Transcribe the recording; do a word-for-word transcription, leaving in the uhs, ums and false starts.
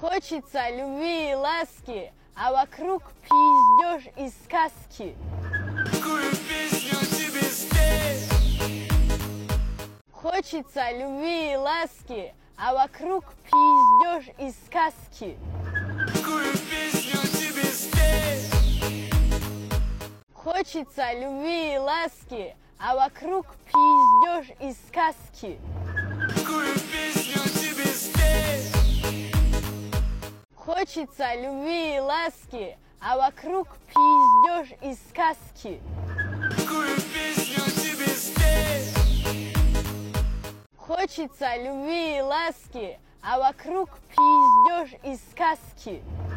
Хочется любви и ласки, а вокруг пиздеж и сказки. Какую песню тебе спеть? Хочется любви и ласки, а вокруг пиздеж и сказки. Какую песню тебе спеть? Хочется любви и ласки, а вокруг пиздеж и сказки. Какую песню тебе спеть? Хочется любви и ласки, а вокруг пиздеж и сказки. Какую песню тебе спеть? Хочется любви и ласки, а вокруг пиздеж и сказки.